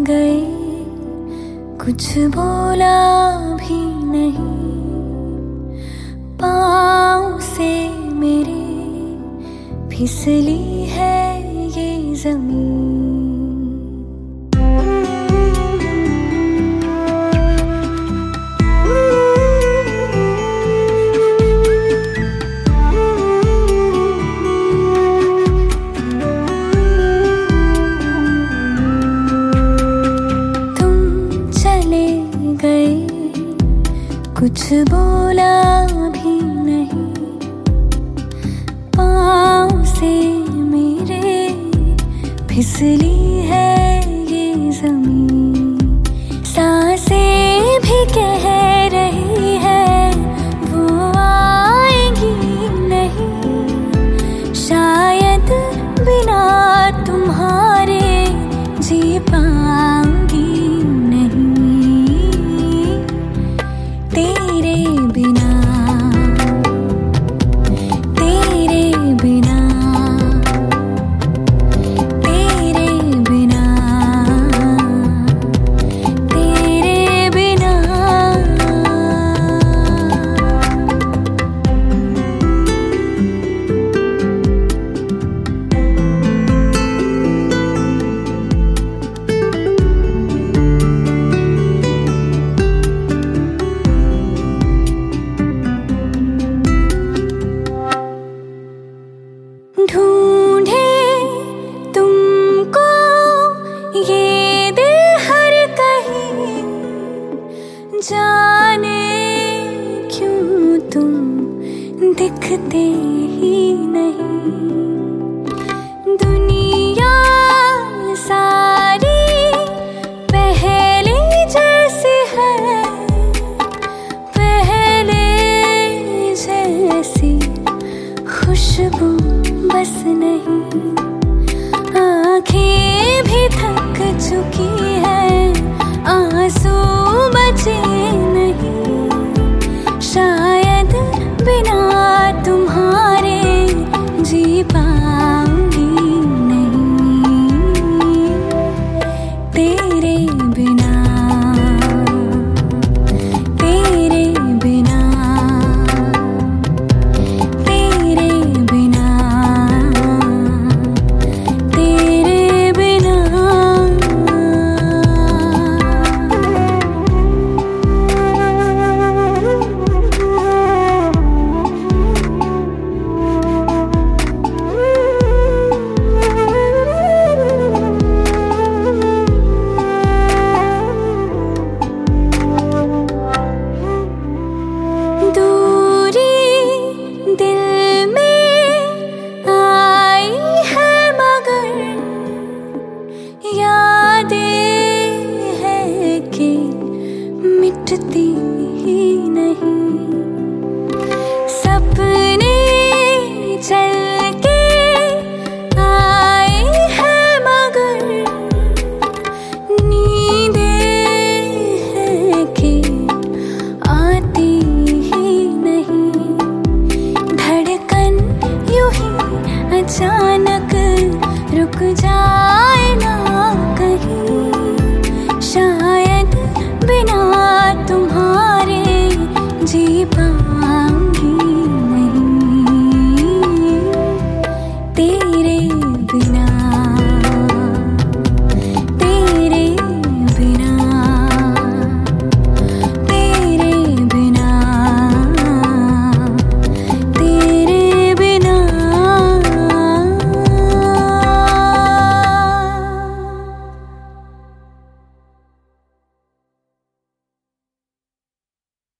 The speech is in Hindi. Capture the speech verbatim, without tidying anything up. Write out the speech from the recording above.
गए, कुछ बोला भी नहीं। पाँव से मेरे फिसली है ये जमीन। कुछ बोला भी नहीं, पाँव से मेरे फिसली है ये जमीन। सांसें भी कह रही है वो आएंगी नहीं, शायद बिना तुम्हारे जी पाऊंगी तेरे बिना, तेरे बिना, तेरे बिना, तेरे बिना। ढूंढे तुमको ये दिल हर कहीं, जाने क्यों तुम दिखते ही नहीं। दुनिया सारी पहले जैसी है, पहले जैसी खुशबू बस नहीं। आँखें भी थक चुकी है, आंसू बचे